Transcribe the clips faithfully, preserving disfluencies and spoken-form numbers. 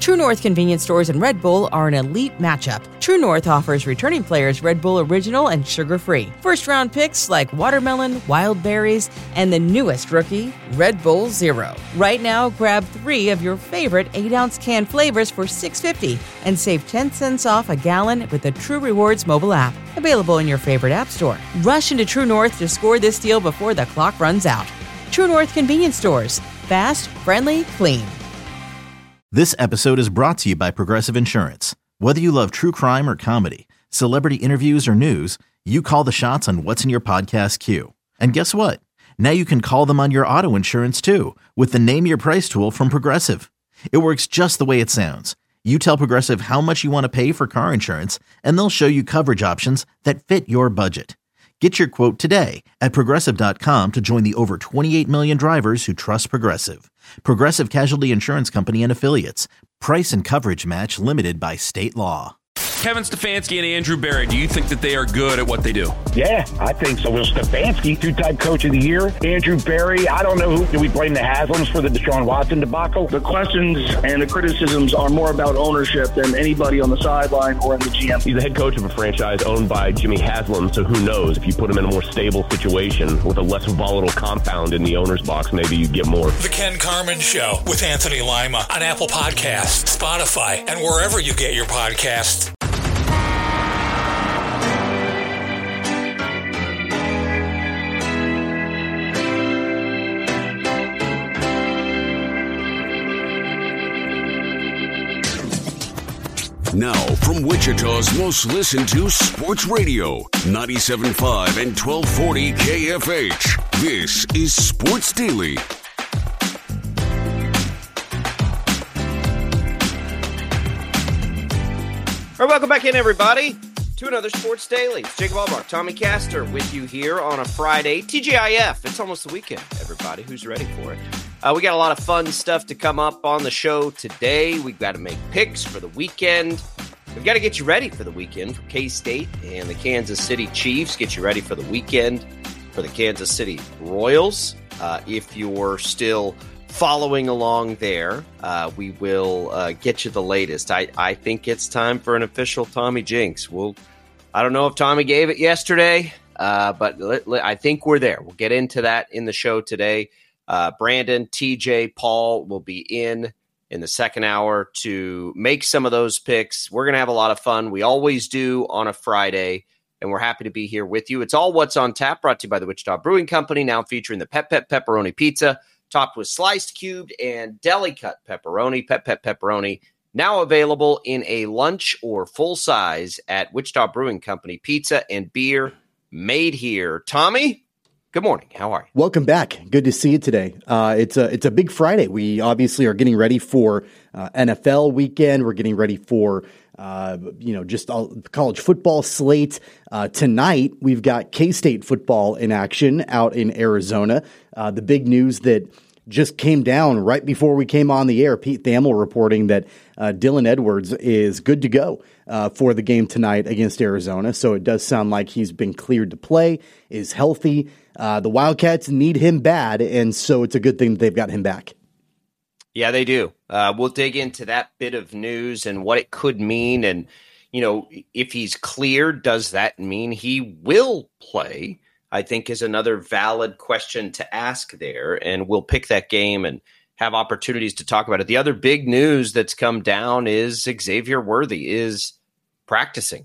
True North convenience stores and Red Bull are an elite matchup. True North offers returning players Red Bull Original and sugar-free. First-round picks like watermelon, wild berries, and the newest rookie, Red Bull Zero. Right now, grab three of your favorite eight-ounce can flavors for six dollars and fifty cents and save ten cents off a gallon with the True Rewards mobile app. Available in your favorite app store. Rush into True North to score this deal before the clock runs out. True North convenience stores. Fast, friendly, clean. This episode is brought to you by Progressive Insurance. Whether you love true crime or comedy, celebrity interviews or news, you call the shots on what's in your podcast queue. And guess what? Now you can call them on your auto insurance too with the Name Your Price tool from Progressive. It works just the way it sounds. You tell Progressive how much you want to pay for car insurance, and they'll show you coverage options that fit your budget. Get your quote today at Progressive dot com to join the over twenty-eight million drivers who trust Progressive. Progressive Casualty Insurance Company and Affiliates. Price and coverage match limited by state law. Kevin Stefanski and Andrew Berry, do you think that they are good at what they do? Yeah, I think so. Will Stefanski, two-time coach of the year. Andrew Berry, I don't know who. Do we blame the Haslams for the Deshaun Watson debacle? The questions and the criticisms are more about ownership than anybody on the sideline or in the G M. He's the head coach of a franchise owned by Jimmy Haslam, so who knows? If you put him in a more stable situation with a less volatile compound in the owner's box, maybe you get more. The Ken Carman Show with Anthony Lima on Apple Podcasts, Spotify, and wherever you get your podcasts. Now, from Wichita's most listened to sports radio, ninety-seven point five and twelve forty K F H. This is Sports Daily. All right, welcome back in, everybody, to another Sports Daily. It's Jacob Allmark, Tommy Castor with you here on a Friday. T G I F, it's almost the weekend, everybody. Who's ready for it? Uh, we got a lot of fun stuff to come up on the show today. We've got to make picks for the weekend. We've got to get you ready for the weekend for K-State and the Kansas City Chiefs. Get you ready for the weekend for the Kansas City Royals. Uh, if you're still following along there, uh, we will uh, get you the latest. I, I think it's time for an official Tommy Jinx. We'll, I don't know if Tommy gave it yesterday, uh, but let, let, I think we're there. We'll get into that in the show today. Uh, Brandon, T J, Paul will be in in the second hour to make some of those picks. We're going to have a lot of fun. We always do on a Friday, and we're happy to be here with you. It's all What's on Tap, brought to you by the Wichita Brewing Company, now featuring the Pep Pep Pepperoni Pizza, topped with sliced, cubed, and deli-cut pepperoni. Pep Pep Pepperoni, now available in a lunch or full size at Wichita Brewing Company. Pizza and beer made here. Tommy? Good morning. How are you? Welcome back. Good to see you today. Uh, it's a it's a big Friday. We obviously are getting ready for uh, N F L weekend. We're getting ready for uh, you know just all college football slate. Uh, tonight we've got K-State football in action out in Arizona. Uh, the big news that just came down right before we came on the air. Pete Thamel reporting that uh, Dylan Edwards is good to go uh, for the game tonight against Arizona. So it does sound like he's been cleared to play, is healthy. Uh, the Wildcats need him bad, and so it's a good thing that they've got him back. Yeah, they do. Uh, we'll dig into that bit of news and what it could mean. And, you know, if he's cleared, does that mean he will play? I think is another valid question to ask there. And we'll pick that game and have opportunities to talk about it. The other big news that's come down is Xavier Worthy is practicing.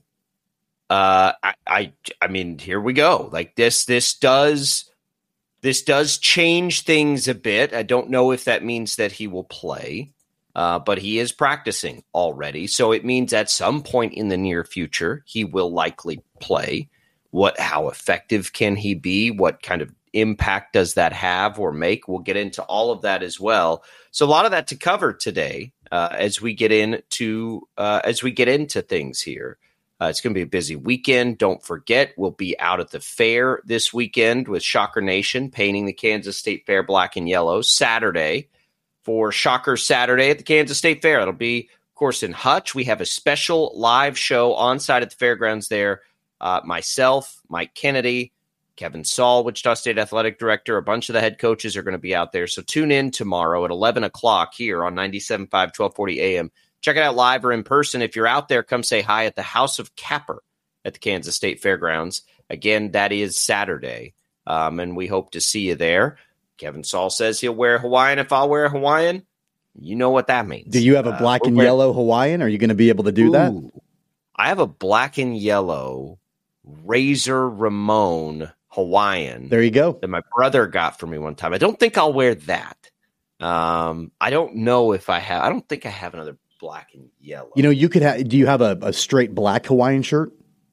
Uh, I, I, I mean, here we go. Like this, this does, this does change things a bit. I don't know if that means that he will play, uh, but he is practicing already. So it means at some point in the near future, he will likely play. What, how effective can he be? What kind of impact does that have or make? We'll get into all of that as well. So a lot of that to cover today, uh, as we get into, uh, as we get into things here. Uh, it's going to be a busy weekend. Don't forget, we'll be out at the fair this weekend with Shocker Nation painting the Kansas State Fair black and yellow Saturday for Shocker Saturday at the Kansas State Fair. It'll be, of course, in Hutch. We have a special live show on site at the fairgrounds there. Uh, myself, Mike Kennedy, Kevin Saul, Wichita State Athletic Director, a bunch of the head coaches are going to be out there. So tune in tomorrow at eleven o'clock here on ninety-seven point five, twelve forty A M. Check it out live or in person. If you're out there, come say hi at the House of Capper at the Kansas State Fairgrounds. Again, that is Saturday, um, and we hope to see you there. Kevin Saul says he'll wear Hawaiian if I'll wear Hawaiian. You know what that means. Do you have a black uh, and wearing... yellow Hawaiian? Are you going to be able to do Ooh, that? I have a black and yellow Razor Ramon Hawaiian. There you go. That my brother got for me one time. I don't think I'll wear that. Um, I don't know if I have. I don't think I have another black and yellow. You know, you could have. Do you have a, a straight black Hawaiian shirt?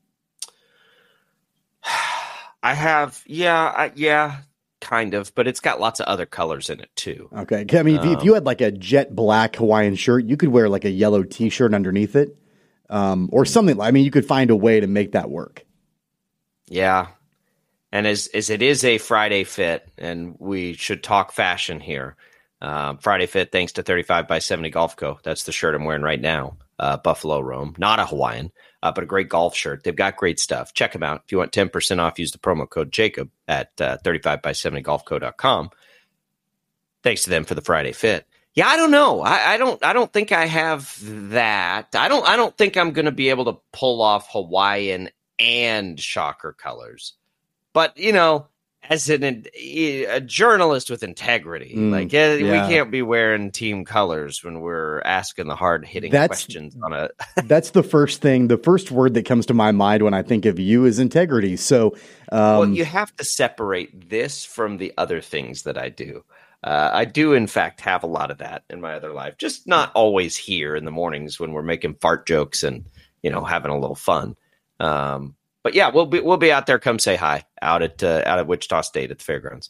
I have. Yeah, I, yeah, kind of. But it's got lots of other colors in it too. Okay. I mean, um, if, if you had like a jet black Hawaiian shirt, you could wear like a yellow T-shirt underneath it, um, or something. I mean, you could find a way to make that work. Yeah. And as, as it is a Friday fit, and we should talk fashion here. Um, Friday Fit, thanks to thirty-five by seventy Golf Co. That's the shirt I'm wearing right now. Uh, Buffalo Rome, not a Hawaiian, uh, but a great golf shirt. They've got great stuff. Check them out. If you want ten percent off, use the promo code Jacob at uh, thirty-five by seventy golf co dot com. Thanks to them for the Friday Fit. Yeah, I don't know. I, I don't. I don't think I have that. I don't. I don't think I'm going to be able to pull off Hawaiian and Shocker colors. But you know. As an, a journalist with integrity, mm, like yeah. we can't be wearing team colors when we're asking the hard-hitting that's, questions on a. That's the first thing. The first word that comes to my mind when I think of you is integrity. So, um, well, you have to separate this from the other things that I do. Uh, I do, in fact, have a lot of that in my other life. Just not always here in the mornings when we're making fart jokes and you know having a little fun. Um, But yeah, we'll be we'll be out there. Come say hi out at uh, out at Wichita State at the fairgrounds.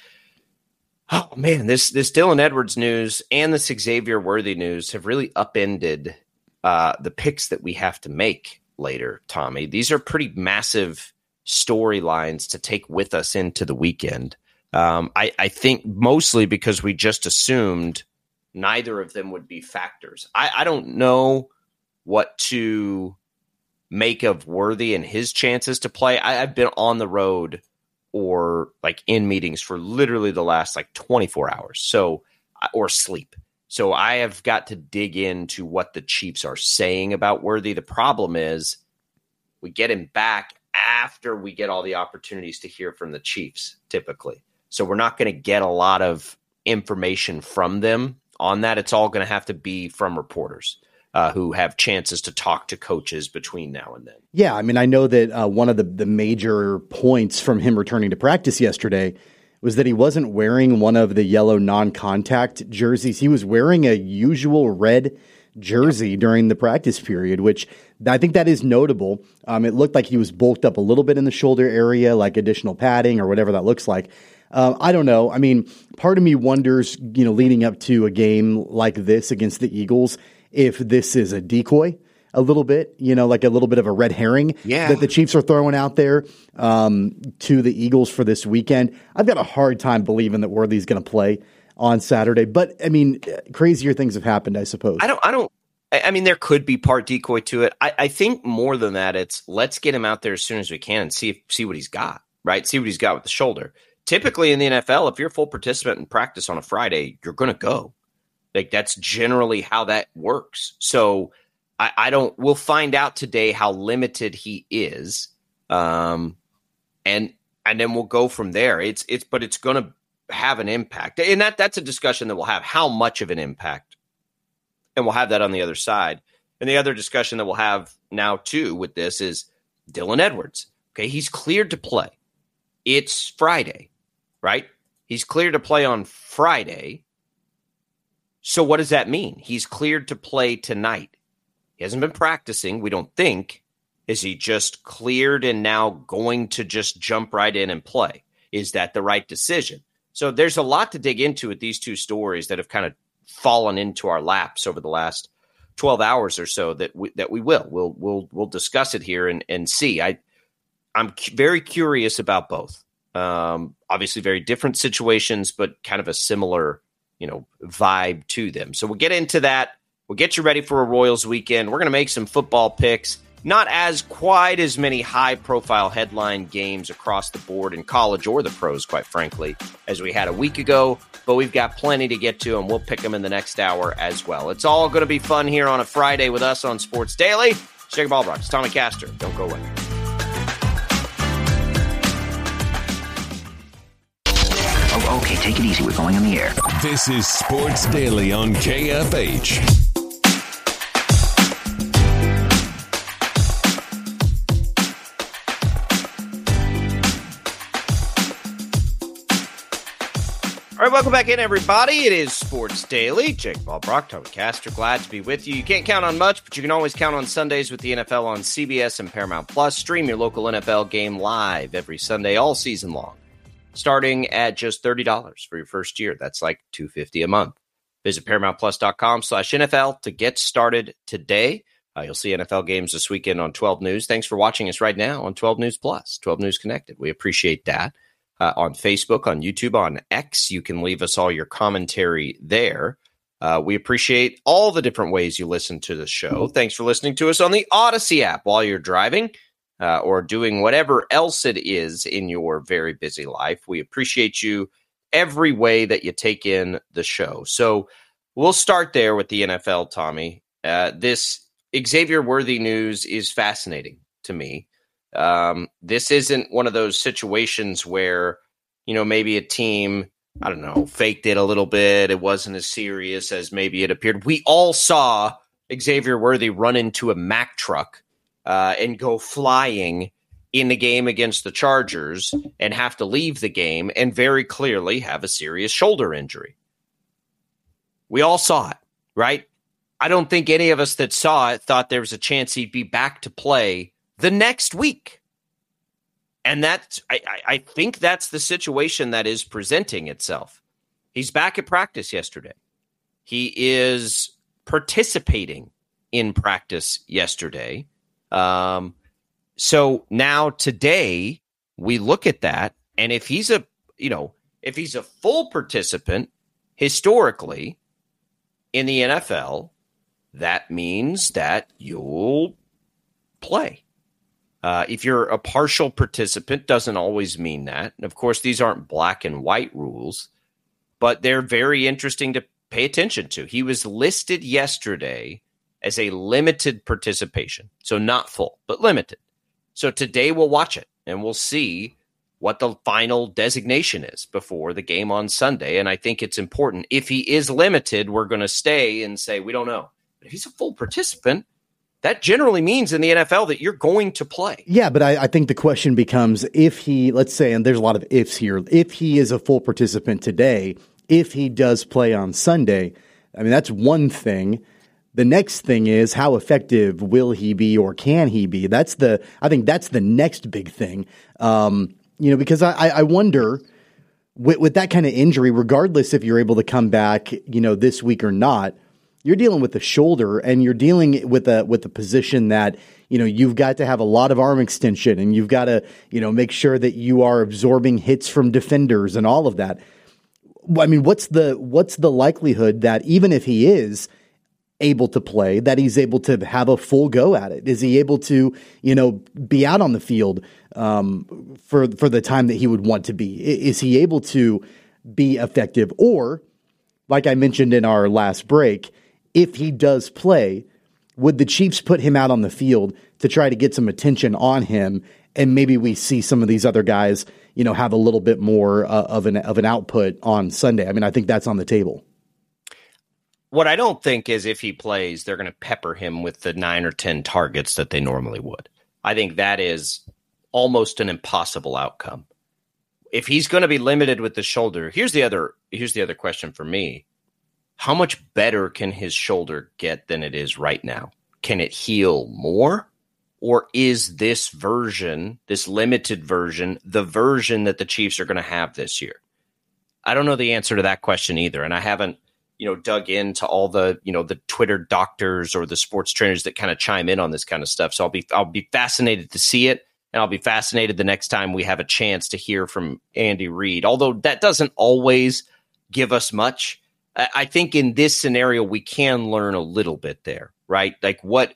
Oh man, this this Dylan Edwards news and this Xavier Worthy news have really upended uh, the picks that we have to make later. Tommy, these are pretty massive storylines to take with us into the weekend. Um, I, I think mostly because we just assumed neither of them would be factors. I, I don't know what to make of Worthy and his chances to play. I, I've been on the road or like in meetings for literally the last like twenty-four hours. So, or sleep. So I have got to dig into what the Chiefs are saying about Worthy. The problem is we get him back after we get all the opportunities to hear from the Chiefs typically. So we're not going to get a lot of information from them on that. It's all going to have to be from reporters. Uh, who have chances to talk to coaches between now and then. Yeah, I mean, I know that uh, one of the, the major points from him returning to practice yesterday was that he wasn't wearing one of the yellow non-contact jerseys. He was wearing a usual red jersey yep. during the practice period, which I think that is notable. Um, it looked like he was bulked up a little bit in the shoulder area, like additional padding or whatever that looks like. Uh, I don't know. I mean, part of me wonders, you know, leading up to a game like this against the Eagles, if this is a decoy a little bit, you know, like a little bit of a red herring yeah. that the Chiefs are throwing out there um, to the Eagles for this weekend. I've got a hard time believing that Worthy's going to play on Saturday, but I mean, crazier things have happened, I suppose. I don't, I don't, I mean, there could be part decoy to it. I, I think more than that, it's let's get him out there as soon as we can and see, if, see what he's got, right? See what he's got with the shoulder. Typically in the N F L, if you're a full participant in practice on a Friday, you're going to go. Like that's generally how that works. So I, I don't. We'll find out today how limited he is, um, and and then we'll go from there. It's it's, but it's going to have an impact, and that that's a discussion that we'll have. How much of an impact, and we'll have that on the other side. And the other discussion that we'll have now too with this is Dylan Edwards. Okay, he's cleared to play. It's Friday, right? He's cleared to play on Friday. So what does that mean? He's cleared to play tonight. He hasn't been practicing, we don't think. Is he just cleared and now going to just jump right in and play? Is that the right decision? So there's a lot to dig into with these two stories that have kind of fallen into our laps over the last twelve hours or so that we, that we will. We'll we'll we'll discuss it here and, and see. I I'm cu- very curious about both. Um, obviously very different situations, but kind of a similar you know, vibe to them. So we'll get into that. We'll get you ready for a Royals weekend. We're going to make some football picks. not as quite as many high-profile headline games across the board in college or the pros, quite frankly, as we had a week ago. But we've got plenty to get to, and we'll pick them in the next hour as well. It's all going to be fun here on a Friday with us on Sports Daily. Jacob Albrock, it's Tommy Castor. Don't go away. Oh, okay, take it easy. We're going on the air. This is Sports Daily on K F H. All right, welcome back in, everybody. It is Sports Daily. Jake Albrock, Tommy Castor, glad to be with you. You can't count on much, but you can always count on Sundays with the N F L on C B S and Paramount Plus. Stream your local N F L game live every Sunday, all season long, starting at just thirty dollars for your first year. That's like two hundred fifty dollars a month. Visit paramountplus.com slash NFL to get started today. Uh, you'll see N F L games this weekend on twelve News. Thanks for watching us right now on twelve News Plus, twelve News Connected. We appreciate that. Uh, on Facebook, on YouTube, on X. You can leave us all your commentary there. Uh, we appreciate all the different ways you listen to the show. Thanks for listening to us on the Odyssey app while you're driving uh, or doing whatever else it is in your very busy life. We appreciate you every way that you take in the show. So we'll start there with the N F L, Tommy. Uh, this Xavier Worthy news is fascinating to me. Um, this isn't one of those situations where, you know, maybe a team, I don't know, faked it a little bit. It wasn't as serious as maybe it appeared. We all saw Xavier Worthy run into a Mack truck uh, and go flying in the game against the Chargers and have to leave the game and very clearly have a serious shoulder injury. We all saw it, right? I don't think any of us that saw it thought there was a chance he'd be back to play the next week. And that's, I, I think that's the situation that is presenting itself. He's back at practice yesterday. He is participating in practice yesterday. Um, so now today we look at that. And if he's a, you know, if he's a full participant historically in the N F L, that means that you'll play. Uh, if you're a partial participant, doesn't always mean that. And of course, these aren't black and white rules, but they're very interesting to pay attention to. He was listed yesterday as a limited participation. So not full, but limited. So today we'll watch it and we'll see what the final designation is before the game on Sunday. And I think it's important. If he is limited, we're going to stay and say, we don't know. But if he's a full participant, that generally means in the N F L that you're going to play. Yeah, but I, I think the question becomes if he, let's say, and there's a lot of ifs here, if he is a full participant today, if he does play on Sunday, I mean, that's one thing. The next thing is how effective will he be or can he be? That's the, I think that's the next big thing. Um, you know, because I, I wonder with, with that kind of injury, regardless if you're able to come back, you know, this week or not, you're dealing with the shoulder and you're dealing with a with a position that, you know, you've got to have a lot of arm extension and you've got to, you know, make sure that you are absorbing hits from defenders and all of that. I mean, what's the what's the likelihood that even if he is able to play, that he's able to have a full go at it? Is he able to, you know, be out on the field um, for for the time that he would want to be? Is he able to be effective? Or, like I mentioned in our last break, if he does play, would the Chiefs put him out on the field to try to get some attention on him, and maybe we see some of these other guys, you know, have a little bit more uh, of an of an output on Sunday? I mean, I think that's on the table. What I don't think is if he plays, they're going to pepper him with the nine or ten targets that they normally would. I think that is almost an impossible outcome. If he's going to be limited with the shoulder, here's the other here's the other question for me. How much better can his shoulder get than it is right now? Can it heal more? Or is this version, this limited version, the version that the Chiefs are going to have this year? I don't know the answer to that question either. And I haven't, you know, dug into all the, you know, the Twitter doctors or the sports trainers that kind of chime in on this kind of stuff. So I'll be, I'll be fascinated to see it. And I'll be fascinated the next time we have a chance to hear from Andy Reid, although that doesn't always give us much. I think in this scenario, we can learn a little bit there, right? Like, what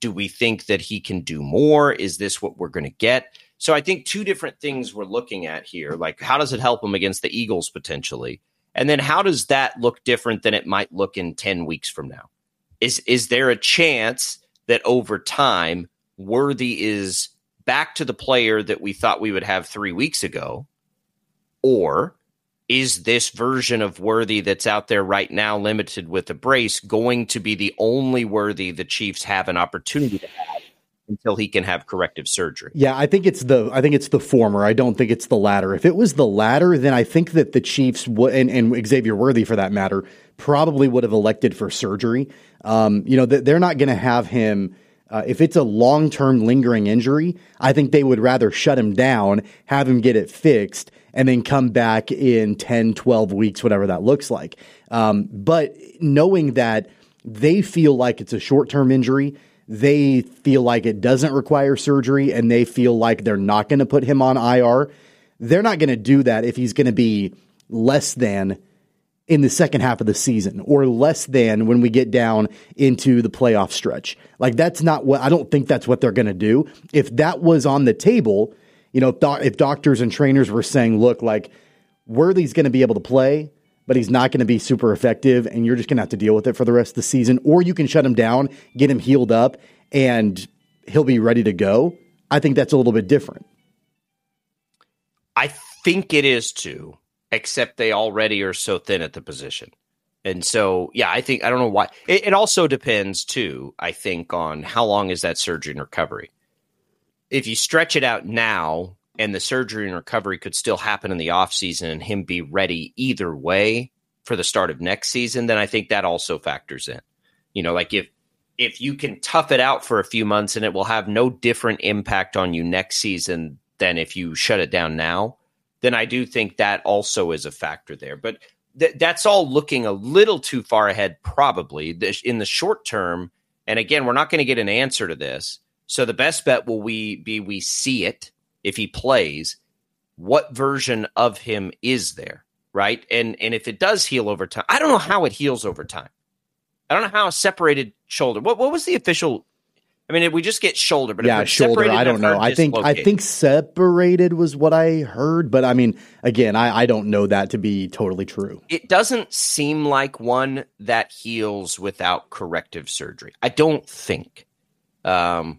Do we think that he can do more? Is this what we're going to get? So I think two different things we're looking at here. Like, how does it help him against the Eagles potentially? And then how does that look different than it might look in ten weeks from now? Is, is there a chance that over time Worthy is back to the player that we thought we would have three weeks ago? Or is this version of Worthy that's out there right now, limited with a brace, going to be the only Worthy the Chiefs have an opportunity to have until he can have corrective surgery? Yeah, I think it's the I think it's the former. I don't think it's the latter. If it was the latter, then I think that the Chiefs would, and, and Xavier Worthy for that matter, probably would have elected for surgery. Um, you know, they're not going to have him. Uh, if it's a long-term lingering injury, I think they would rather shut him down, have him get it fixed, and then come back in ten, twelve weeks, whatever that looks like. Um, but knowing that they feel like it's a short-term injury, they feel like it doesn't require surgery, and they feel like they're not going to put him on I R, they're not going to do that if he's going to be less than in the second half of the season, or less than when we get down into the playoff stretch. Like, that's not what, I don't think that's what they're going to do. If that was on the table, you know, th- if doctors and trainers were saying, look, like, Worthy's going to be able to play, but he's not going to be super effective, and you're just going to have to deal with it for the rest of the season, or you can shut him down, get him healed up, and he'll be ready to go, I think that's a little bit different. I think it is too. Except they already are so thin at the position. And so, yeah, I think, I don't know why. It, it also depends, too, I think, on how long is that surgery and recovery. If you stretch it out now and the surgery and recovery could still happen in the offseason and him be ready either way for the start of next season, then I think that also factors in. You know, like if if you can tough it out for a few months and it will have no different impact on you next season than if you shut it down now, then I do think that also is a factor there. But th- that's all looking a little too far ahead, probably, in the short term. And again, we're not going to get an answer to this. So the best bet will we be we see it if he plays. What version of him is there, right? And and if it does heal over time, I don't know how it heals over time. I don't know how a separated shoulder. What what was the official? I mean, if we just get shoulder, but yeah, if shoulder. I don't know. I think I think separated was what I heard, but I mean, again, I, I don't know that to be totally true. It doesn't seem like one that heals without corrective surgery. I don't think. Um.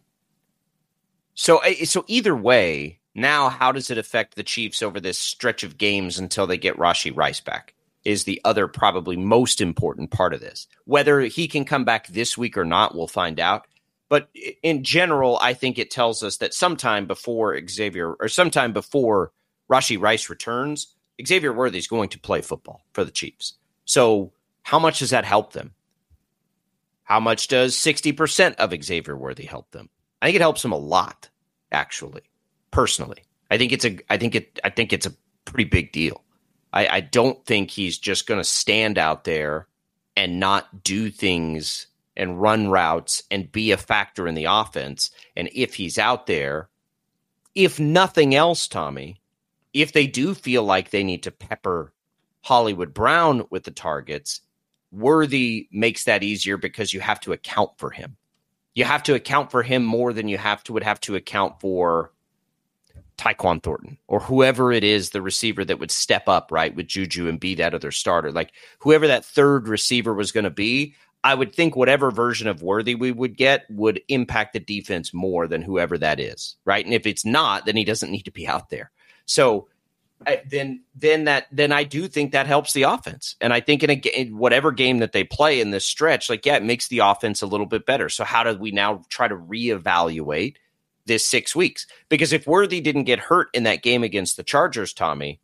So so either way, now how does it affect the Chiefs over this stretch of games until they get Rashee Rice back? Is the other probably most important part of this. Whether he can come back this week or not, we'll find out. But in general, I think it tells us that sometime before Xavier or sometime before Rashee Rice returns, Xavier Worthy is going to play football for the Chiefs. So how much does that help them? How much does sixty percent of Xavier Worthy help them? I think it helps them a lot, actually, personally. I think it's a I think it I think it's a pretty big deal. I, I don't think he's just going to stand out there and not do things and run routes and be a factor in the offense. And if he's out there, if nothing else, Tommy, if they do feel like they need to pepper Hollywood Brown with the targets, Worthy makes that easier because you have to account for him. You have to account for him more than you have to would have to account for Tyquan Thornton or whoever it is, the receiver that would step up, right, with Juju and be that other starter. Like whoever that third receiver was going to be, I would think whatever version of Worthy we would get would impact the defense more than whoever that is, right? And if it's not, then he doesn't need to be out there. So I, then, then that, then I do think that helps the offense. And I think in a in whatever game that they play in this stretch, like yeah, it makes the offense a little bit better. So how do we now try to reevaluate this six weeks? Because if Worthy didn't get hurt in that game against the Chargers, Tommy,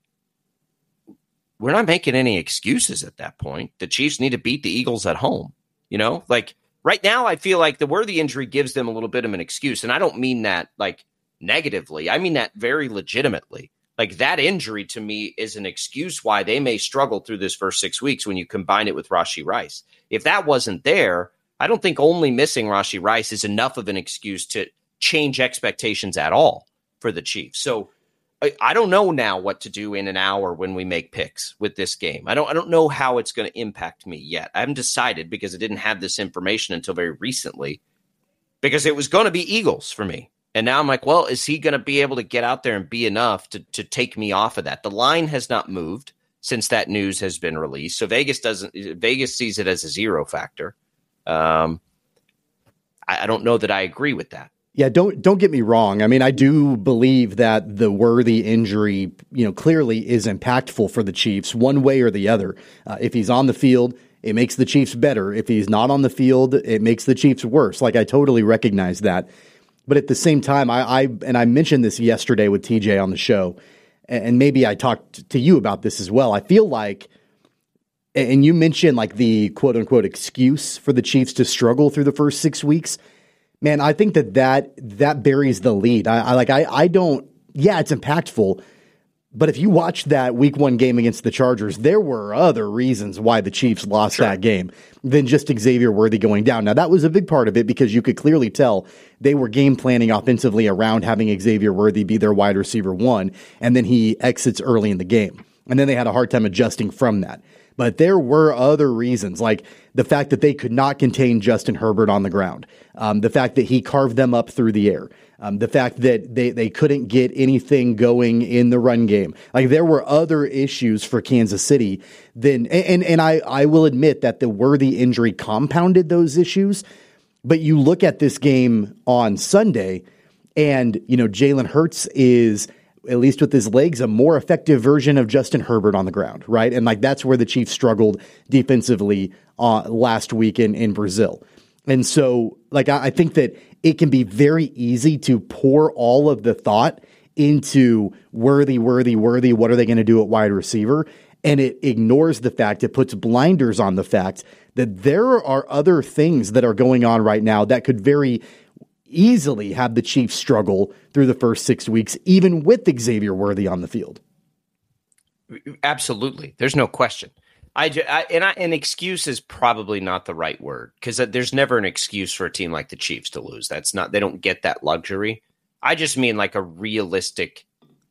we're not making any excuses at that point. The Chiefs need to beat the Eagles at home. You know, like right now, I feel like the Worthy injury gives them a little bit of an excuse. And I don't mean that like negatively. I mean that very legitimately. Like that injury to me is an excuse why they may struggle through this first six weeks when you combine it with Rashee Rice. If that wasn't there, I don't think only missing Rashee Rice is enough of an excuse to change expectations at all for the Chiefs. So I, I don't know now what to do in an hour when we make picks with this game. I don't I don't know how it's going to impact me yet. I haven't decided because I didn't have this information until very recently. because it was going to be Eagles for me. And now I'm like, well, is he going to be able to get out there and be enough to, to take me off of that? The line has not moved since that news has been released. So Vegas doesn't, Vegas sees it as a zero factor. Um, I, I don't know that I agree with that. Yeah, don't don't get me wrong. I mean, I do believe that the Worthy injury, you know, clearly is impactful for the Chiefs one way or the other. Uh, if he's on the field, it makes the Chiefs better. If he's not on the field, it makes the Chiefs worse. Like, I totally recognize that. But at the same time, I, I and I mentioned this yesterday with T J on the show, and maybe I talked to you about this as well. I feel like, and you mentioned like the quote unquote excuse for the Chiefs to struggle through the first six weeks. Man, I think that that, that buries the lead. I, I like, I, I don't, yeah, it's impactful. But if you watch that week one game against the Chargers, there were other reasons why the Chiefs lost sure. that game than just Xavier Worthy going down. Now, that was a big part of it because you could clearly tell they were game planning offensively around having Xavier Worthy be their wide receiver one, and then he exits early in the game. And then they had a hard time adjusting from that. But there were other reasons, like the fact that they could not contain Justin Herbert on the ground, um, the fact that he carved them up through the air, um, the fact that they, they couldn't get anything going in the run game. Like, there were other issues for Kansas City. Then, and and I, I will admit that the Worthy injury compounded those issues. But you look at this game on Sunday, and you know Jalen Hurts is, at least with his legs, a more effective version of Justin Herbert on the ground, right? And like, that's where the Chiefs struggled defensively uh, last week in, in Brazil. And so like, I, I think that it can be very easy to pour all of the thought into Worthy, Worthy, Worthy. What are they going to do at wide receiver? And it ignores the fact, it puts blinders on the fact that there are other things that are going on right now that could very easily have the Chiefs struggle through the first six weeks, even with Xavier Worthy on the field. Absolutely. There's no question. I, I and I, an excuse is probably not the right word, because there's never an excuse for a team like the Chiefs to lose. That's not, they don't get that luxury. I just mean like a realistic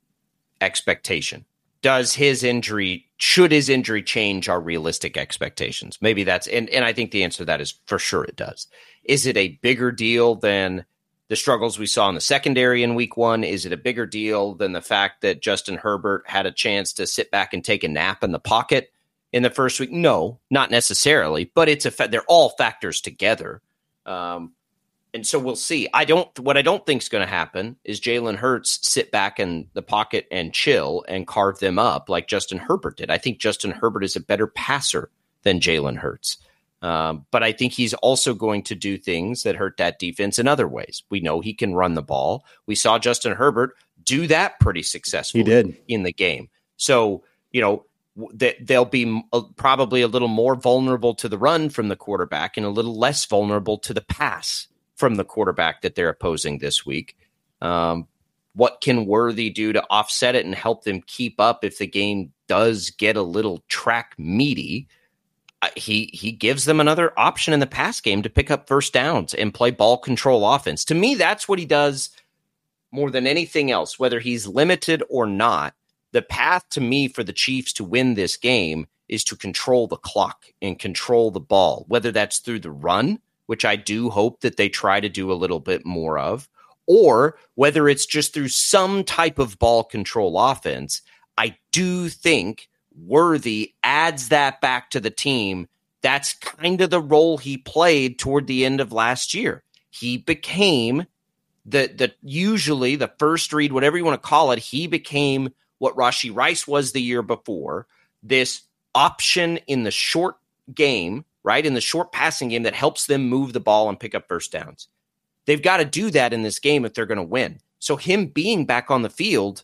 expectation. Does his injury, should his injury change our realistic expectations? Maybe that's, and, and I think the answer to that is for sure it does. Is it a bigger deal than the struggles we saw in the secondary in week one? Is it a bigger deal than the fact that Justin Herbert had a chance to sit back and take a nap in the pocket in the first week? No, not necessarily, but it's a fa- they're all factors together. Um, and so we'll see. I don't, what I don't think is going to happen is Jalen Hurts sit back in the pocket and chill and carve them up like Justin Herbert did. I think Justin Herbert is a better passer than Jalen Hurts. Um, but I think he's also going to do things that hurt that defense in other ways. We know he can run the ball. We saw Justin Herbert do that pretty successfully he did. in the game. So, you know, th- they'll be a, probably a little more vulnerable to the run from the quarterback and a little less vulnerable to the pass from the quarterback that they're opposing this week. Um, what can Worthy do to offset it and help them keep up if the game does get a little track meaty? Uh, he he gives them another option in the pass game to pick up first downs and play ball control offense. To me, that's what he does more than anything else, whether he's limited or not. The path to me for the Chiefs to win this game is to control the clock and control the ball, whether that's through the run, which I do hope that they try to do a little bit more of, or whether it's just through some type of ball control offense. I do think Worthy adds that back to the team. That's kind of the role he played toward the end of last year. He became the the usually the first read, whatever you want to call it, he became what Rashee Rice was the year before, this option in the short game, right, in the short passing game that helps them move the ball and pick up first downs. They've got to do that in this game if they're going to win. So him being back on the field,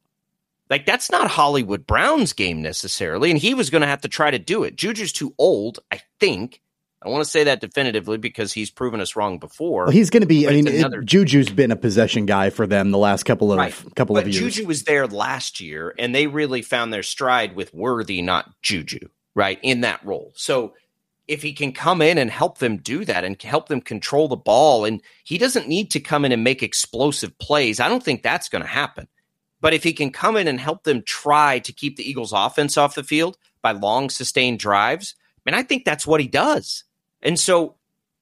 like, that's not Hollywood Brown's game necessarily, and he was going to have to try to do it. Juju's too old, I think. I want to say that definitively because he's proven us wrong before. Well, he's going to be, I mean, another, it, Juju's been a possession guy for them the last couple of right. couple but of years. Juju was there last year, and they really found their stride with Worthy, not Juju, right, in that role. So if he can come in and help them do that and help them control the ball, and he doesn't need to come in and make explosive plays, I don't think that's going to happen. But if he can come in and help them try to keep the Eagles' offense off the field by long, sustained drives, I mean, I think that's what he does. And so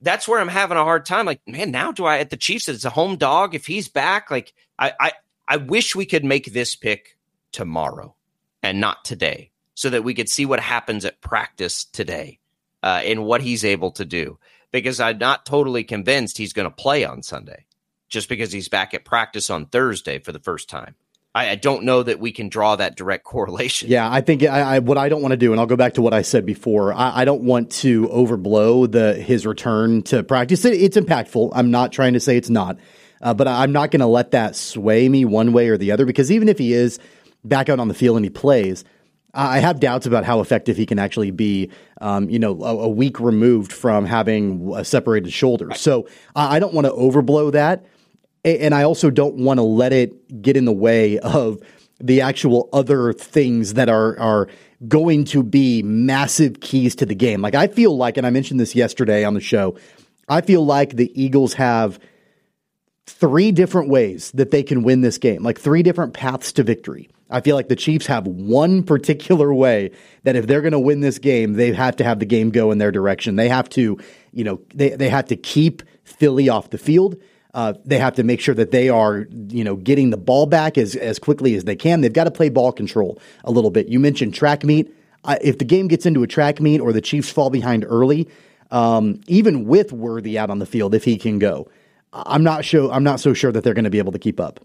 that's where I'm having a hard time. Like, man, now do I at the Chiefs? It's a home dog. If he's back, like I, I, I wish we could make this pick tomorrow and not today, so that we could see what happens at practice today uh, and what he's able to do. Because I'm not totally convinced he's going to play on Sunday, just because he's back at practice on Thursday for the first time. I, I don't know that we can draw that direct correlation. Yeah, I think I, I, what I don't want to do, and I'll go back to what I said before, I, I don't want to overblow the his return to practice. It, it's impactful. I'm not trying to say it's not, uh, but I'm not going to let that sway me one way or the other, because even if he is back out on the field and he plays, I have doubts about how effective he can actually be, um, you know, a, a week removed from having a separated shoulder. Right. So uh, I don't want to overblow that. And I also don't want to let it get in the way of the actual other things that are are going to be massive keys to the game. Like, I feel like, and I mentioned this yesterday on the show, I feel like the Eagles have three different ways that they can win this game, like three different paths to victory. I feel like the Chiefs have one particular way that if they're going to win this game, they have to have the game go in their direction. They have to, you know, they, they have to keep Philly off the field. Uh, they have to make sure that they are, you know, getting the ball back as, as quickly as they can. They've got to play ball control a little bit. You mentioned track meet. Uh, if the game gets into a track meet or the Chiefs fall behind early, um, even with Worthy out on the field, if he can go, I'm not sure. I'm not so sure that they're going to be able to keep up.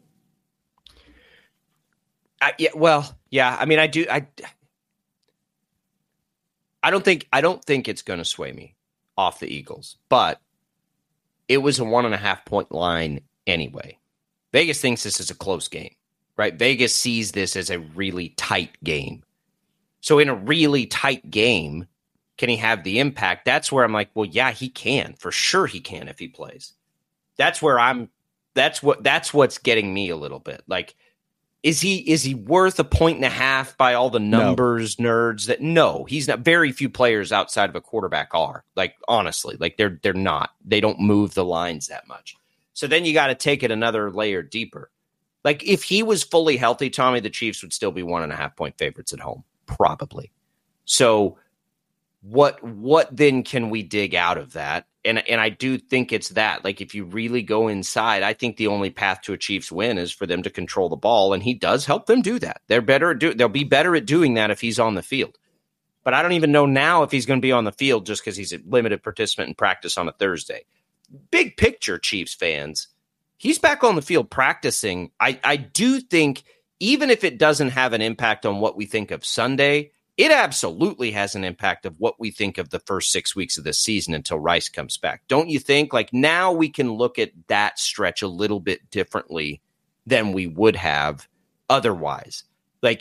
Uh, yeah. Well, yeah. I mean, I do. I. I don't think. I don't think it's going to sway me off the Eagles, but it was a one and a half point line anyway. Vegas thinks this is a close game, right? Vegas sees this as a really tight game. So in a really tight game, can he have the impact? That's where I'm like, well, yeah, he can. For sure he can if he plays. That's where I'm, that's what, that's what's getting me a little bit. Like, is he, is he worth a point and a half by all the numbers no. nerds that no, he's not. Very few players outside of a quarterback are, like, honestly, like they're, they're not, they don't move the lines that much. So then you got to take it another layer deeper. Like, if he was fully healthy, Tommy, the Chiefs would still be one and a half point favorites at home, probably. So what, what then can we dig out of that? And and I do think it's that. Like, if you really go inside, I think the only path to a Chiefs win is for them to control the ball, and he does help them do that. They're better at do. They'll be better at doing that if he's on the field. But I don't even know now if he's going to be on the field just because he's a limited participant in practice on a Thursday. Big picture, Chiefs fans, he's back on the field practicing. I, I do think, even if it doesn't have an impact on what we think of Sunday, it absolutely has an impact of what we think of the first six weeks of the season until Rice comes back. Don't you think? Like, now we can look at that stretch a little bit differently than we would have otherwise. Like,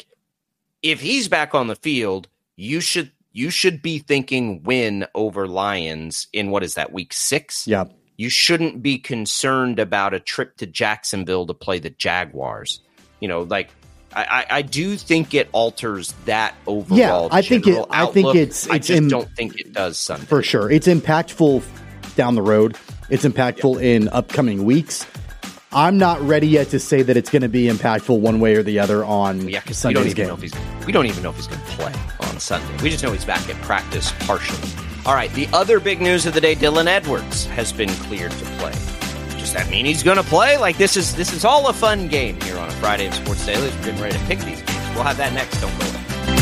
if he's back on the field, you should you should be thinking win over Lions in, what is that, week six? Yeah. You shouldn't be concerned about a trip to Jacksonville to play the Jaguars. You know, like, I, I do think it alters that overall. Yeah, I think it. I think it's. it's I just Im- don't think it does Sunday. For sure, it's impactful down the road. It's impactful yeah. in upcoming weeks. I'm not ready yet to say that it's going to be impactful one way or the other on yeah, Sunday's we don't even game. Know if he's, we don't even know if he's going to play on Sunday. We just know he's back at practice partially. All right, the other big news of the day: Dylan Edwards has been cleared to play. Does that mean he's going to play? Like, this is this is all a fun game here on a Friday of Sports Daily. We're getting ready to pick these games. We'll have that next. Don't go away.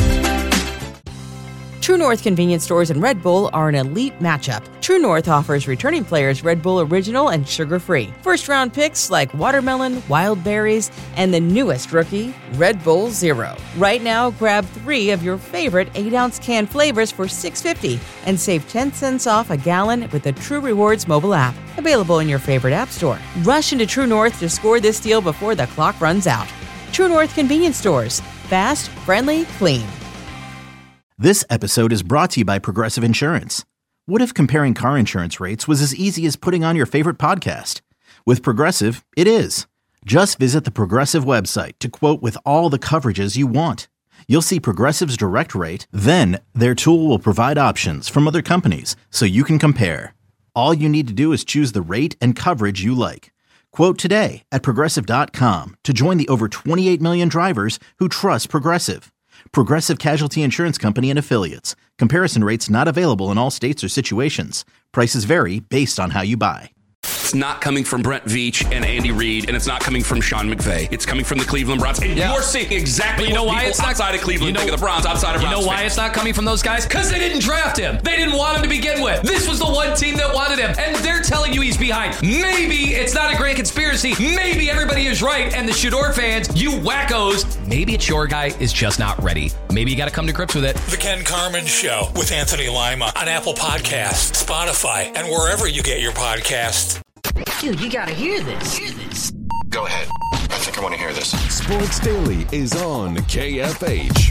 True North convenience stores and Red Bull are an elite matchup. True North offers returning players Red Bull Original and sugar-free. First-round picks like watermelon, wild berries, and the newest rookie, Red Bull Zero. Right now, grab three of your favorite eight-ounce can flavors for six dollars and fifty cents and save ten cents off a gallon with the True Rewards mobile app. Available in your favorite app store. Rush into True North to score this deal before the clock runs out. True North convenience stores. Fast, friendly, clean. This episode is brought to you by Progressive Insurance. What if comparing car insurance rates was as easy as putting on your favorite podcast? With Progressive, it is. Just visit the Progressive website to quote with all the coverages you want. You'll see Progressive's direct rate, then their tool will provide options from other companies so you can compare. All you need to do is choose the rate and coverage you like. Quote today at Progressive dot com to join the over twenty-eight million drivers who trust Progressive. Progressive Casualty Insurance Company and Affiliates. Comparison rates not available in all states or situations. Prices vary based on how you buy. It's not coming from Brent Veach and Andy Reid, and it's not coming from Sean McVay. It's coming from the Cleveland Browns. And yeah. you're seeing exactly but you know what why people it's not, outside of Cleveland you know, think of the Browns, outside of You Browns know why fans. it's not coming from those guys? Because they didn't draft him. They didn't want him to begin with. This was the one team that wanted him, and they're telling you he's behind. Maybe it's not a grand conspiracy. Maybe everybody is right, and the Shador fans, you wackos, maybe it's your guy is just not ready. Maybe you got to come to grips with it. The Ken Carman Show with Anthony Lima on Apple Podcasts, Spotify, and wherever you get your podcasts. Dude, you gotta hear this. Hear this. Go ahead. I think I want to hear this. Sports Daily is on K F H.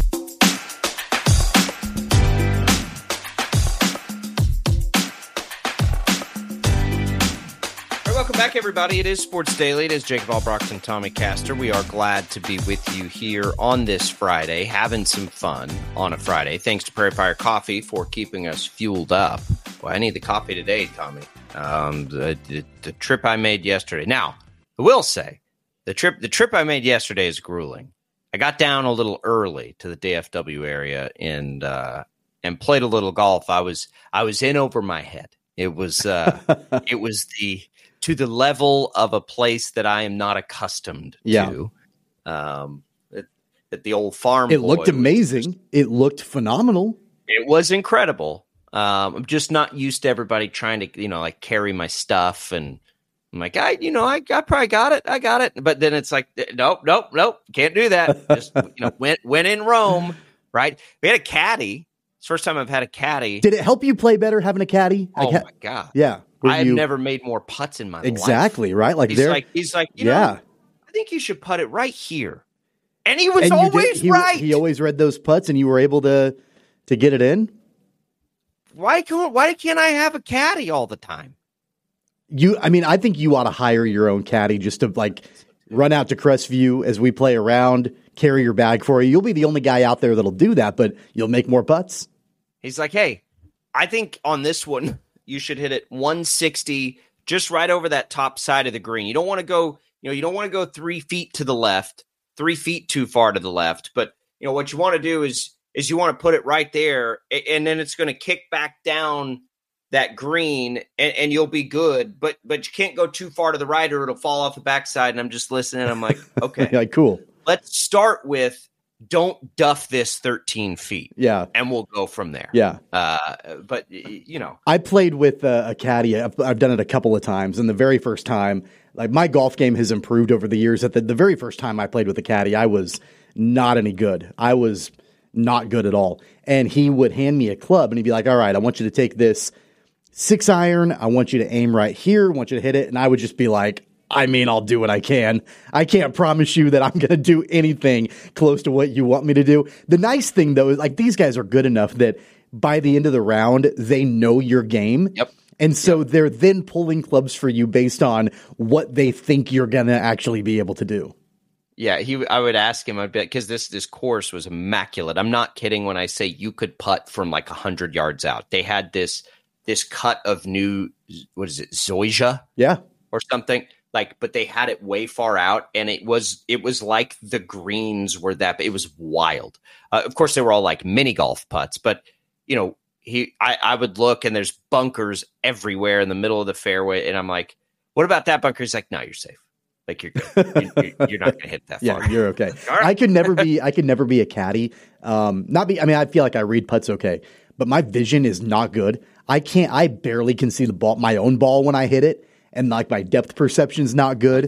All right, welcome back, everybody. It is Sports Daily. It is Jacob Albrocht and Tommy Castor. We are glad to be with you here on this Friday, having some fun on a Friday. Thanks to Prairie Fire Coffee for keeping us fueled up. Well, I need the coffee today, Tommy. Um, the, the the trip I made yesterday. Now, I will say the trip the trip I made yesterday is grueling. I got down a little early to the D F W area and uh, and played a little golf. I was I was in over my head. It was uh, it was the to the level of a place that I am not accustomed yeah. to. Um, at, at the old farm, it looked amazing. Was, it looked phenomenal. It was incredible. Um, I'm just not used to everybody trying to, you know, like carry my stuff. And I'm like, I, you know, I, I probably got it. I got it. But then it's like, nope, nope, nope. Can't do that. Just, you know, went, went in Rome, right? We had a caddy. It's the first time I've had a caddy. Did it help you play better having a caddy? Oh ca- my God. Yeah. I have you... never made more putts in my exactly, life. Exactly. Right. Like he's like, he's like, you yeah. know, I think you should putt it right here. And he was and always he, right. He always read those putts and you were able to, to get it in. Why can't why can't I have a caddy all the time? You, I mean, I think you ought to hire your own caddy just to like run out to Crestview as we play around, carry your bag for you. You'll be the only guy out there that'll do that, but you'll make more putts. He's like, hey, I think on this one you should hit it one sixty, just right over that top side of the green. You don't want to go, you know, you don't want to go three feet to the left, three feet too far to the left. But you know what you want to do is. is you want to put it right there, and then it's going to kick back down that green, and, and you'll be good. But but you can't go too far to the right, or it'll fall off the backside. And I'm just listening. I'm like, okay, yeah, cool. Let's start with don't duff this thirteen feet. Yeah, and we'll go from there. Yeah, uh, but you know, I played with a, a caddy. I've, I've done it a couple of times, and the very first time, like my golf game has improved over the years. At the, the very first time I played with a caddy, I was not any good. I was not good at all. And he would hand me a club and he'd be like, all right, I want you to take this six iron. I want you to aim right here. I want you to hit it. And I would just be like, I mean, I'll do what I can. I can't promise you that I'm going to do anything close to what you want me to do. The nice thing though, is like these guys are good enough that by the end of the round, they know your game. Yep. And so yep. they're then pulling clubs for you based on what they think you're going to actually be able to do. Yeah, he. I would ask him a bit because this this course was immaculate. I'm not kidding when I say you could putt from like a hundred yards out. They had this this cut of new what is it Zoysia, yeah, or something like. But they had it way far out, and it was it was like the greens were that. It was wild. Uh, of course, they were all like mini golf putts, but you know he. I, I would look and there's bunkers everywhere in the middle of the fairway, and I'm like, what about that bunker? He's like, no, you're safe. Like you're good. You're, you're not going to hit that far. Yeah, you're okay. Right. I could never be. I could never be a caddy. Um, not be. I mean, I feel like I read putts okay, but my vision is not good. I can't. I barely can see the ball, my own ball when I hit it, and like my depth perception is not good.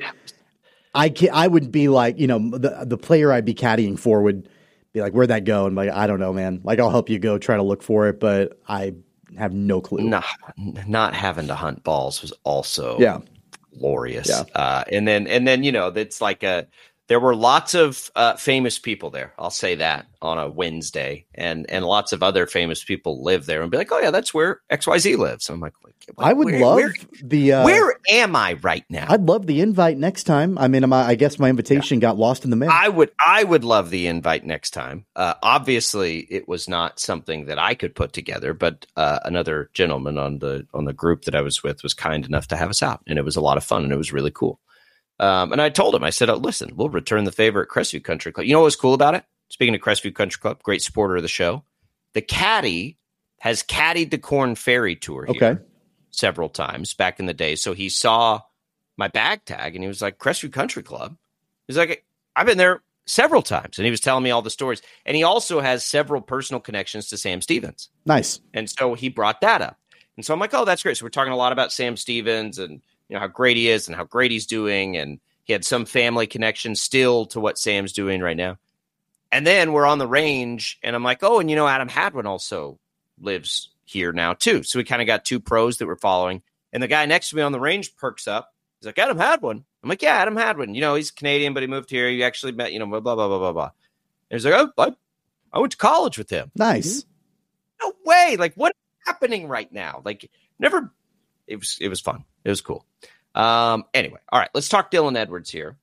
I can. I would be like, you know, the the player I'd be caddying for would be like, where'd that go? And like, I don't know, man. Like, I'll help you go try to look for it, but I have no clue. No, not having to hunt balls was also yeah. glorious. Yeah. Uh, and then, and then, you know, it's like a, there were lots of uh, famous people there. I'll say that on a Wednesday, and, and lots of other famous people live there and be like, oh yeah, that's where X Y Z lives. I'm like, like I would where, love where, the, uh, where am I right now? I'd love the invite next time. I mean, I guess my invitation yeah. got lost in the mail. I would, I would love the invite next time. Uh, obviously it was not something that I could put together, but uh, another gentleman on the, on the group that I was with was kind enough to have us out, and it was a lot of fun and it was really cool. Um, and I told him, I said, oh, listen, we'll return the favor at Crestview Country Club. You know what was cool about it? speaking of Crestview Country Club, great supporter of the show, the caddy has caddied the Corn Ferry Tour here okay. several times back in the day. So he saw my bag tag and he was like, Crestview Country Club? He's like, I've been there several times. And he was telling me all the stories. And he also has several personal connections to Sam Stevens. Nice. And so he brought that up. And so I'm like, oh, that's great. So we're talking a lot about Sam Stevens and you know how great he is and how great he's doing. And he had some family connection still to what Sam's doing right now. And then we're on the range and I'm like, oh, and you know, Adam Hadwin also lives here now too. So we kind of got two pros that we're following. And the guy next to me on the range perks up. He's like, Adam Hadwin. I'm like, yeah, Adam Hadwin. You know, he's Canadian, but he moved here. He actually met, you know, blah, blah, blah, blah, blah, blah. And he's like, oh, I, I went to college with him. Nice. No way. Like, what's happening right now? Like, never. It was, it was fun. It was cool. Um, anyway. All right. Let's talk Dylan Edwards here.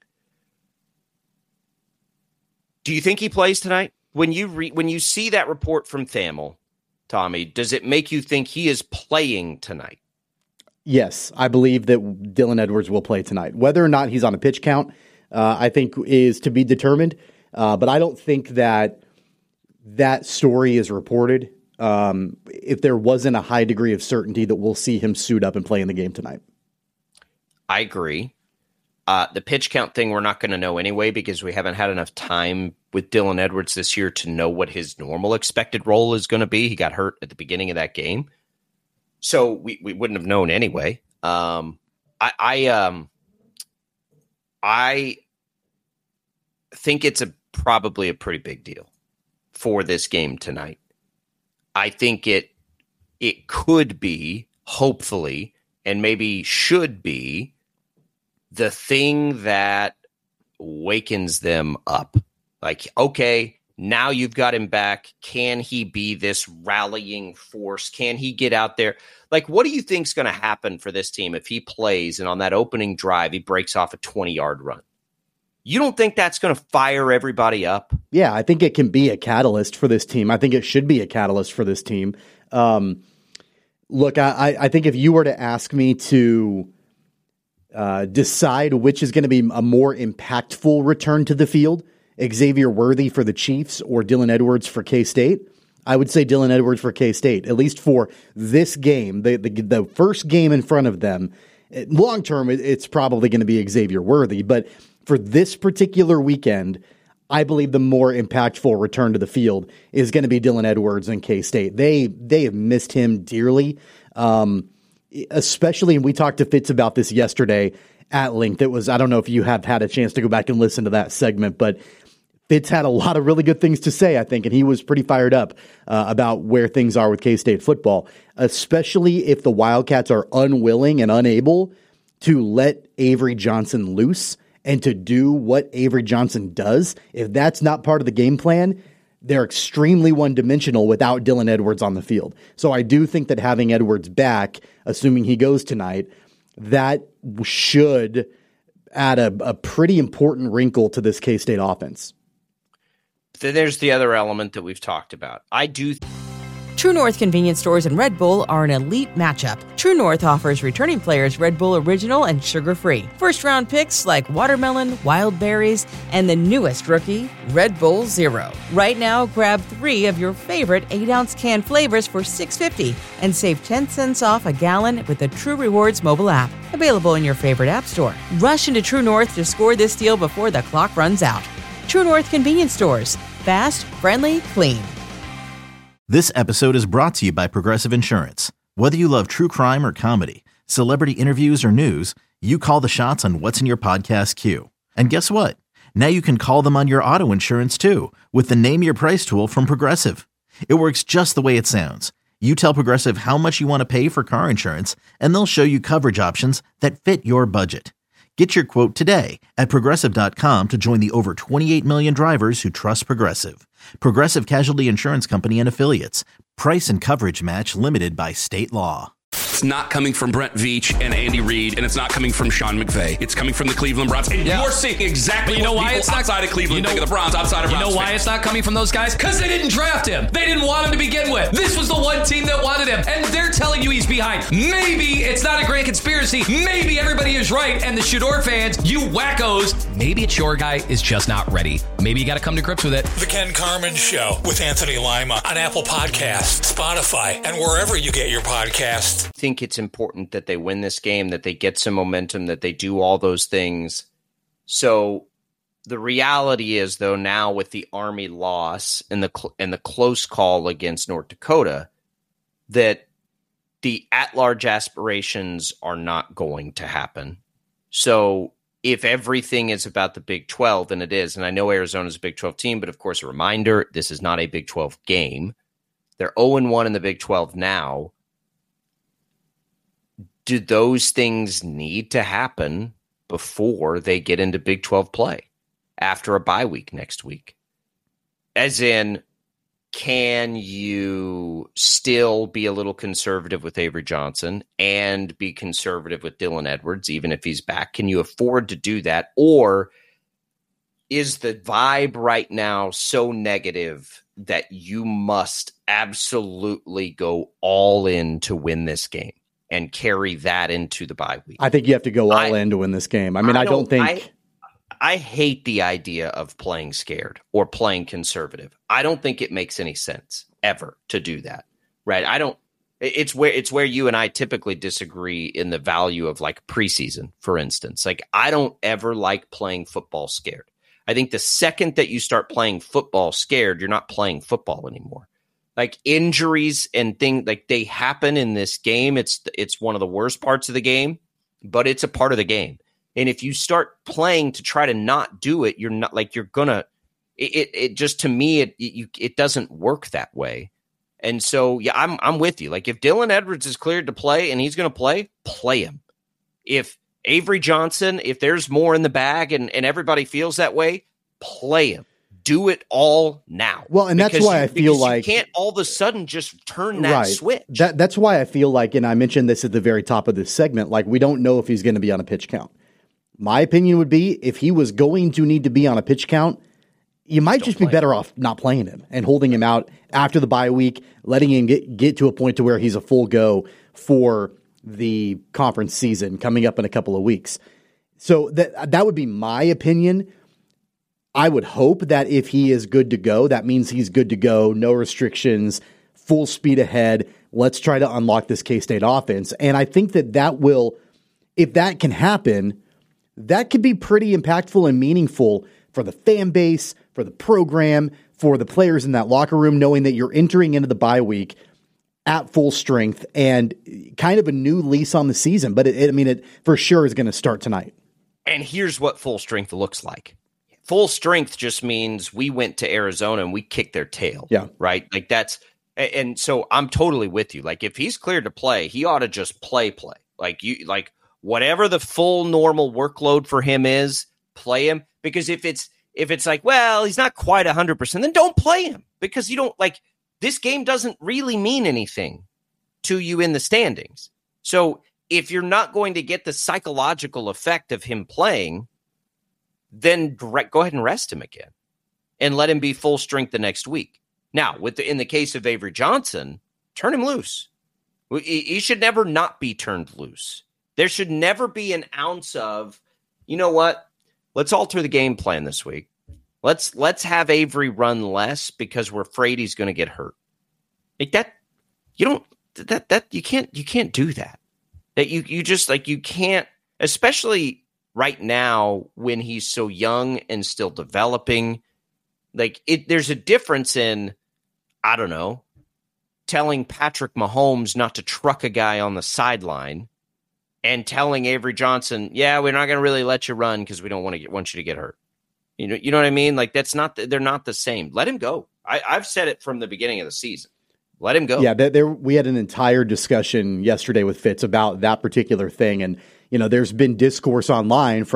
Do you think he plays tonight? When you re- when you see that report from Thamel, Tommy, does it make you think he is playing tonight? Yes, I believe that Dylan Edwards will play tonight. Whether or not he's on a pitch count, uh, I think is to be determined. Uh, but I don't think that that story is reported um, if there wasn't a high degree of certainty that we'll see him suit up and play in the game tonight. I agree. Uh, the pitch count thing we're not going to know anyway because we haven't had enough time with Dylan Edwards this year to know what his normal expected role is going to be. He got hurt at the beginning of that game. So we, we wouldn't have known anyway. Um, I I, um, I think it's a probably a pretty big deal for this game tonight. I think it it could be, hopefully, and maybe should be, the thing that wakens them up. Like, okay, now you've got him back. Can he be this rallying force? Can he get out there? Like, what do you think is going to happen for this team if he plays and on that opening drive he breaks off a twenty-yard run? You don't think that's going to fire everybody up? Yeah, I think it can be a catalyst for this team. I think it should be a catalyst for this team. Um, look, I, I think if you were to ask me to uh, decide which is going to be a more impactful return to the field, Xavier Worthy for the Chiefs or Dylan Edwards for K-State, I would say Dylan Edwards for K-State, at least for this game, the the, the first game in front of them. Long term, it's probably going to be Xavier Worthy, but for this particular weekend, I believe the more impactful return to the field is going to be Dylan Edwards and K-State. They they have missed him dearly, um, especially, and we talked to Fitz about this yesterday at length. It was, I don't know if you have had a chance to go back and listen to that segment, but Fitz had a lot of really good things to say, I think, and he was pretty fired up uh, about where things are with K-State football, especially if the Wildcats are unwilling and unable to let Avery Johnson loose and to do what Avery Johnson does. If that's not part of the game plan, they're extremely one-dimensional without Dylan Edwards on the field. So I do think that having Edwards back, assuming he goes tonight, that should add a, a pretty important wrinkle to this K-State offense. Then there's the other element that we've talked about. I do. Th- True North convenience stores and Red Bull are an elite matchup. True North offers returning players Red Bull Original and sugar-free. First-round picks like watermelon, wild berries, and the newest rookie, Red Bull Zero. Right now, grab three of your favorite eight-ounce can flavors for six dollars and fifty cents and save ten cents off a gallon with the True Rewards mobile app. Available in your favorite app store. Rush into True North to score this deal before the clock runs out. True North convenience stores. Fast, friendly, clean. This episode is brought to you by Progressive Insurance. Whether you love true crime or comedy, celebrity interviews or news, you call the shots on what's in your podcast queue. And guess what? Now you can call them on your auto insurance too with the Name Your Price tool from Progressive. It works just the way it sounds. You tell Progressive how much you want to pay for car insurance, and they'll show you coverage options that fit your budget. Get your quote today at Progressive dot com to join the over twenty-eight million drivers who trust Progressive. Progressive Casualty Insurance Company and Affiliates. Price and coverage match limited by state law. It's not coming from Brent Veach and Andy Reid, and it's not coming from Sean McVay. It's coming from the Cleveland Browns. And yeah. you're seeing exactly but you know what why people it's not, outside of Cleveland you know, think of the Browns, outside of You Browns know why fans. it's not coming from those guys? Because they didn't draft him. They didn't want him to begin with. This was the one team that wanted him, and they're telling you he's behind. Maybe it's not a grand conspiracy. Maybe everybody is right, and the Shador fans, you wackos, maybe it's your guy is just not ready. Maybe you got to come to grips with it. The Ken Carman Show with Anthony Lima on Apple Podcasts, Spotify, and wherever you get your podcasts. I think it's important that they win this game, that they get some momentum, that they do all those things. So the reality is, though, now with the Army loss and the cl- and the close call against North Dakota, that the at-large aspirations are not going to happen. So if everything is about the Big twelve, and it is, and I know Arizona's a Big twelve team, but of course, a reminder, this is not a Big twelve game. They're oh and one in the Big twelve now. Do those things need to happen before they get into Big twelve play after a bye week next week? As in, can you still be a little conservative with Avery Johnson and be conservative with Dylan Edwards, even if he's back? Can you afford to do that? Or is the vibe right now so negative that you must absolutely go all in to win this game and carry that into the bye week? I think you have to go all I, in to win this game. I mean, I, I don't, don't think... I, I hate the idea of playing scared or playing conservative. I don't think it makes any sense ever to do that, right? I don't. It's where it's where you and I typically disagree in the value of like preseason, for instance. Like, I don't ever like playing football scared. I think the second that you start playing football scared, you're not playing football anymore. Like, injuries and things like they happen in this game. It's it's one of the worst parts of the game, but it's a part of the game. And if you start playing to try to not do it, you're not like you're gonna. It it, it just to me it it, you, it doesn't work that way. And so yeah, I'm I'm with you. Like, if Dylan Edwards is cleared to play and he's going to play, play him. If Avery Johnson, if there's more in the bag and, and everybody feels that way, play him. Do it all now. Well, and that's why you, I feel like you can't all of a sudden just turn that right. switch. That that's why I feel like, and I mentioned this at the very top of this segment, like we don't know if he's going to be on a pitch count. My opinion would be if he was going to need to be on a pitch count, you might just, just be better him. off not playing him and holding him out after the bye week, letting him get, get to a point to where he's a full go for the conference season coming up in a couple of weeks. So that that would be my opinion. I would hope that if he is good to go, that means he's good to go, no restrictions, full speed ahead. Let's try to unlock this K-State offense. And I think that that will, if that can happen, that could be pretty impactful and meaningful for the fan base, for the program, for the players in that locker room, knowing that you're entering into the bye week at full strength and kind of a new lease on the season. But it, it, I mean, it for sure is going to start tonight. And here's what full strength looks like. Full strength just means we went to Arizona and we kicked their tail. Yeah. Right? Like that's – and so I'm totally with you. Like, if he's cleared to play, he ought to just play, play. Like, you like – whatever the full normal workload for him is, play him. Because if it's if it's like, well, he's not quite one hundred percent, then don't play him. Because you don't, like, this game doesn't really mean anything to you in the standings. So if you're not going to get the psychological effect of him playing, then go ahead and rest him again and let him be full strength the next week. Now, with the, in the case of Avery Johnson, turn him loose. He should never not be turned loose. There should never be an ounce of, you know what, let's alter the game plan this week. Let's let's have Avery run less because we're afraid he's going to get hurt. Like that, you don't that that you can't you can't do that. That you you just like you can't, especially right now when he's so young and still developing. Like it, there's a difference in, I don't know, telling Patrick Mahomes not to truck a guy on the sideline and telling Avery Johnson, yeah, we're not going to really let you run because we don't want to get want you to get hurt. You know, you know what I mean? Like that's not they're not the same. Let him go. I, I've said it from the beginning of the season. Let him go. Yeah, there, there we had an entire discussion yesterday with Fitz about that particular thing, and you know, there's been discourse online from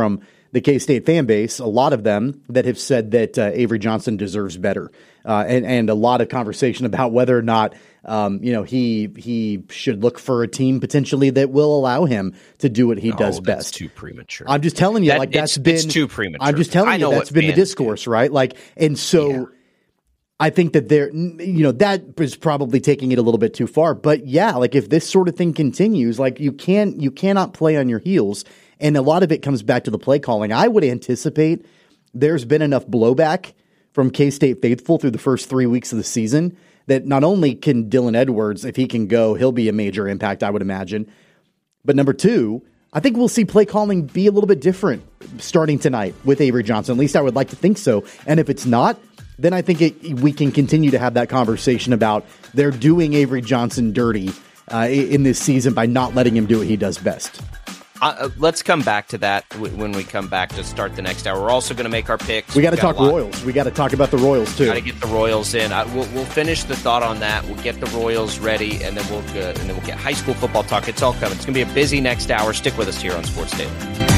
the K-State fan base, a lot of them that have said that uh, Avery Johnson deserves better, uh, and and a lot of conversation about whether or not um, you know he he should look for a team potentially that will allow him to do what he no, does that's best. Too premature. I'm just telling you, that, like that's it's, been it's too premature. I'm just telling I you know that's been the discourse, do. right? Like, and so. Yeah. I think that there, you know, that is probably taking it a little bit too far. But yeah, like if this sort of thing continues, like you can't, you cannot play on your heels. And a lot of it comes back to the play calling. I would anticipate there's been enough blowback from K-State faithful through the first three weeks of the season that not only can Dylan Edwards, if he can go, he'll be a major impact, I would imagine. But number two, I think we'll see play calling be a little bit different starting tonight with Avery Johnson. At least I would like to think so. And if it's not, then I think it, we can continue to have that conversation about they're doing Avery Johnson dirty uh, in this season by not letting him do what he does best. Uh, let's come back to that when we come back to start the next hour. We're also going to make our picks. We got to talk Royals. We got to talk about the Royals too. Got to get the Royals in. I, we'll, we'll finish the thought on that. We'll get the Royals ready, and then we'll uh, and then we'll get high school football talk. It's all coming. It's going to be a busy next hour. Stick with us here on Sports Daily.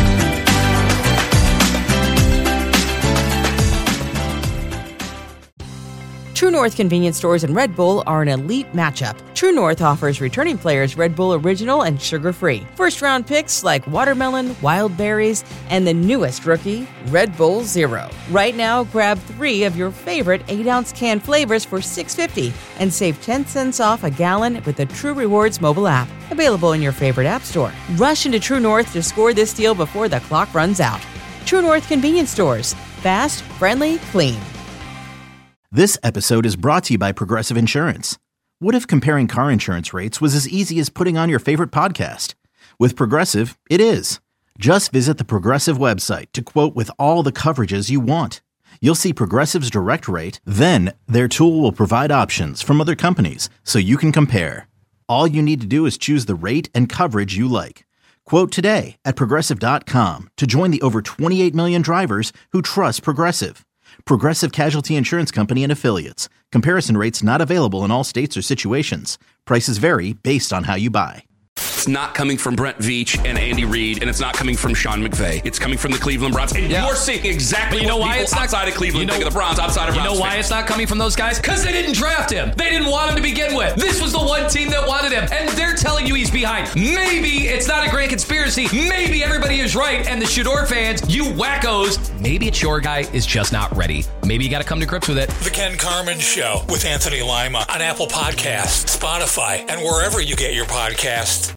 True North convenience stores and Red Bull are an elite matchup. True North offers returning players Red Bull Original and sugar-free. First-round picks like watermelon, wild berries, and the newest rookie, Red Bull Zero. Right now, grab three of your favorite eight-ounce can flavors for six dollars and fifty cents and save ten cents off a gallon with the True Rewards mobile app. Available in your favorite app store. Rush into True North to score this deal before the clock runs out. True North convenience stores. Fast, friendly, clean. This episode is brought to you by Progressive Insurance. What if comparing car insurance rates was as easy as putting on your favorite podcast? With Progressive, it is. Just visit the Progressive website to quote with all the coverages you want. You'll see Progressive's direct rate, then their tool will provide options from other companies so you can compare. All you need to do is choose the rate and coverage you like. Quote today at Progressive dot com to join the over twenty-eight million drivers who trust Progressive. Progressive Casualty Insurance Company and Affiliates. Comparison rates not available in all states or situations. Prices vary based on how you buy. It's not coming from Brent Veach and Andy Reid, and it's not coming from Sean McVay. It's coming from the Cleveland Browns. And yeah. you're seeing exactly you know what why people it's not, outside of Cleveland you know, think of the Browns, outside of You Browns know why fans. it's not coming from those guys? Because they didn't draft him. They didn't want him to begin with. This was the one team that wanted him, and they're telling you he's behind. Maybe it's not a grand conspiracy. Maybe everybody is right, and the Shador fans, you wackos, maybe it's your guy is just not ready. Maybe you got to come to grips with it. The Ken Carman Show with Anthony Lima on Apple Podcasts, Spotify, and wherever you get your podcasts.